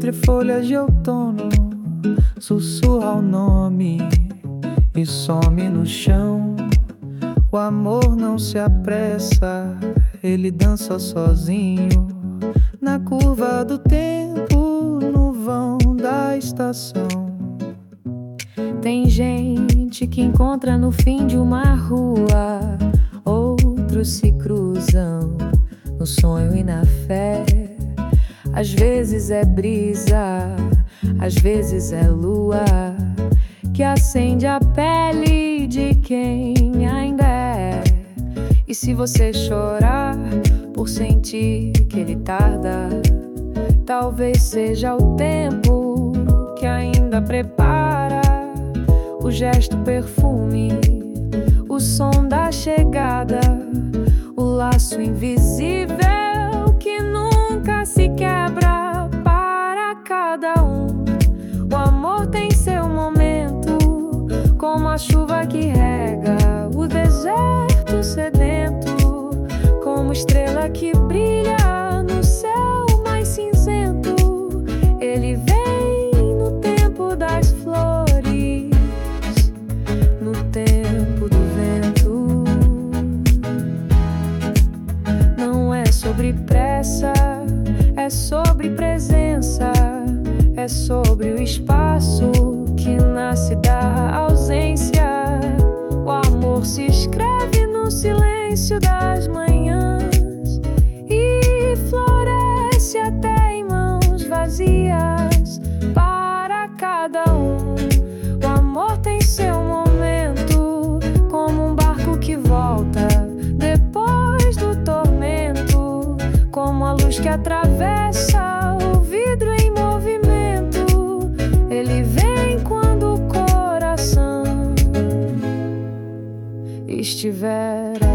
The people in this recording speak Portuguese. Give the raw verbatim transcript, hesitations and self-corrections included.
entre folhas de outono, sussurra o nome e some no chão. O amor não se apressa, ele dança sozinho na curva do tempo, no vão da estação. Tem gente que encontra no fim de uma rua, outros se cruzam no sonho e na fé. Às vezes é brisa, às vezes é lua que acende a pele de quem ainda é. E se você chorar por sentir que ele tarda, talvez seja o tempo que ainda prepara o gesto, perfume, o som da chegada, o laço invisível que nunca se quebra para cada um. O amor tem seu momento, como a chuva que rega o deserto sedento, como estrela que brilha no céu mais cinzento. Ele vem no tempo das flores, no tempo do vento. Não é sobre pressa, é sobre presença, é sobre o espaço que nasce da ausência. O amor se escreve no silêncio das manhãs e floresce até em mãos vazias para cada um. O amor tem seu momento, como um barco que volta depois do tormento, como a luz que atravessa o vidro em movimento. Ele vem quando o coração estiver